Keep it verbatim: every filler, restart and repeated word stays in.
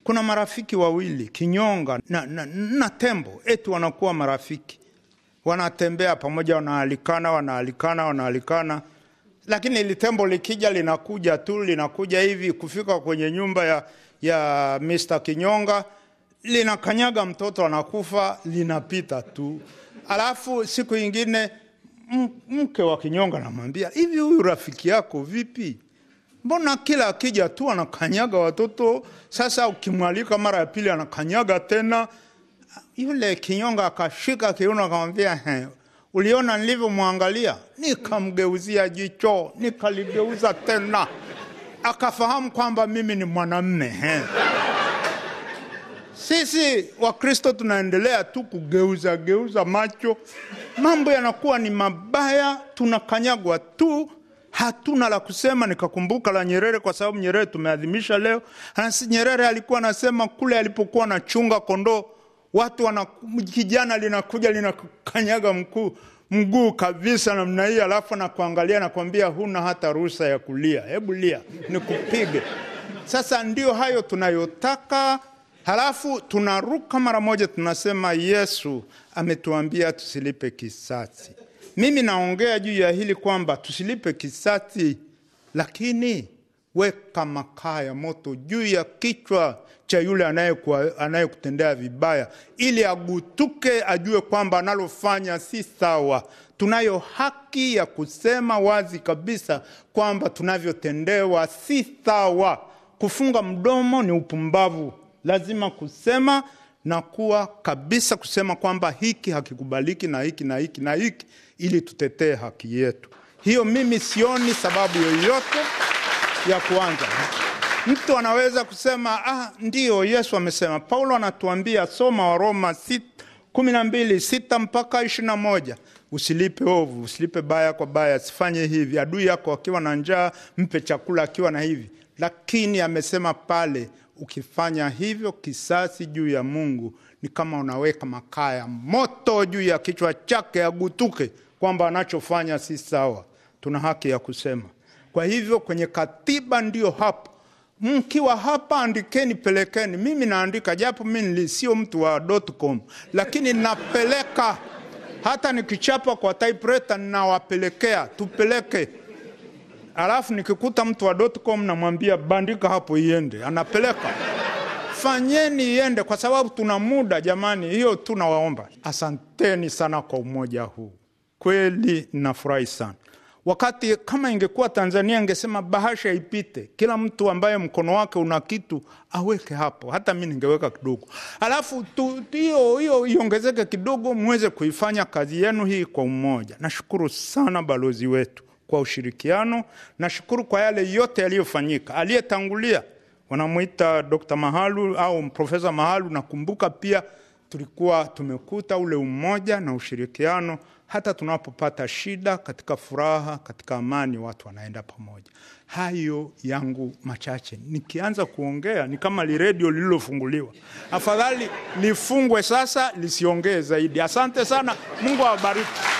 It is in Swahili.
Kuna marafiki wawili, kinyonga na, na, na tembo, eti wanakuwa marafiki. Wanatembea pamoja, wanaalikana, wanaalikana, wanaalikana. Lakini ile tembo likija linakuja tu, linakuja hivi kufika kwenye nyumba ya, ya mister Kinyonga, linakanyaga mtoto anakufa, linapita tu. Alafu siku nyingine mke wa Kinyonga anamwambia, hivi huyu rafiki yako vipi? Mbona kila akija tu anakanyaga watoto, sasa ukimwalika mara ya pili anakanyaga tena? Yule Kinyonga akashika kiuno akamwambia, he, uliona nilivyomwangalia? Nikamgeuzia jicho, nikaligeuza tena. Akafahamu kwamba mimi ni mwanamume. He. Sisi Wakristo tunaendelea tu kugeuza geuza macho. Mambo yanakuwa ni mabaya, tunakanyagwa tu. Hatuna la kusema. Nikakumbuka la Nyerere, kwa sababu Nyerere tumeadhimisha leo. Hansi Nyerere alikuwa anasema kule alipokuwa anachunga kondoo, watu wana kijana linakuja linakanyaga mkuu mguu kabisa namna hii, alafu na kuangalia na kuambia huna hata ruhusa ya kulia. Hebu lia nikupige. Sasa ndio hayo tunayotaka. Halafu tunaruka mara moja tunasema Yesu ametuambia tusilipe kisasi. Mimi naongea juu ya hili kwamba tusilipe kisasi, lakini weka makaa ya moto juu ya kichwa cha yule anayekutendea vibaya, ili agutuke, ajue kwamba analofanya si sawa. Tunayo haki ya kusema wazi kabisa kwamba tunavyotendewa si sawa. Kufunga mdomo ni upumbavu. Lazima kusema na kuwa kabisa kusema kwamba hiki hakikubaliki na hiki na hiki na hiki, ili tutetee haki yetu. Hiyo mimi sioni sababu yoyote ya kuanza. Mtu anaweza kusema, ah ndio Yesu amesema. Paulo anatuambia, soma wa Roma kumi na mbili sita mpaka ishirini na moja. Usilipe ovu, usilipe baya kwa baya, sifanye hivi. Adui yako akiwa na njaa mpe chakula akiwa na hivi. Lakini amesema pale, ukifanya hivyo kisasi juu ya Mungu ni kama unaweka makaa ya moto juu ya kichwa chake, agutuke kwamba anachofanya si sawa. Tuna haki ya kusema. Kwa hivyo kwenye katiba ndio hapo. Mkiwa hapa andikeni, pelekeni. Mimi naandika, japo mimi sio mtu wa .com, lakini napeleka. Hata nikichapa kwa typewriter nawapelekea, tupeleke. Alafu nikikuta mtu wa .com namwambia bandika hapo iende, anapeleka. Fanyeni iende, kwa sababu tuna muda jamani. Hiyo tunawaomba. Asanteni sana kwa umoja huu. Kweli nafurahi sana. Wakati kama ingekuwa Tanzania ingesema bahasha ipite, kila mtu ambaye mkono wake una kitu aweke hapo. Hata mimi ningeweka kidogo. Alafu hiyo hiyo iongezeke kidogo, muweze kuifanya kazi yenu hii kwa umoja. Nashukuru sana balozi wetu kwa ushirikiano. Nashukuru kwa yale yote yaliyofanyika. Aliyetangulia wanamuita Doctor Mahalu au Profesa Mahalu. Nakumbuka pia tulikuwa tumekuta ule umoja na ushirikiano. Hata tunapopata shida, katika furaha, katika amani, watu wanaenda pamoja. Hayo yangu machache. Nikianza kuongea ni kama li radio lililofunguliwa. Afadhali lifungwe sasa, lisiongee zaidi. Asante sana. Mungu awabariki.